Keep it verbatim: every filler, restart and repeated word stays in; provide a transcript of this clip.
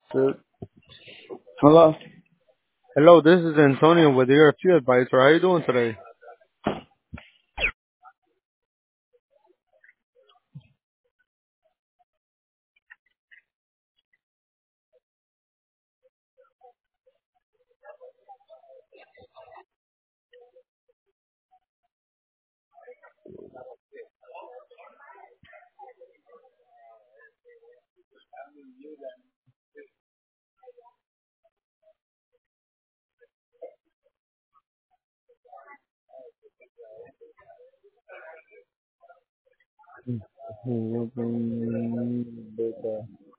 So, Hello. hello, this is Antonio with the U F C Advisor. How you doing today?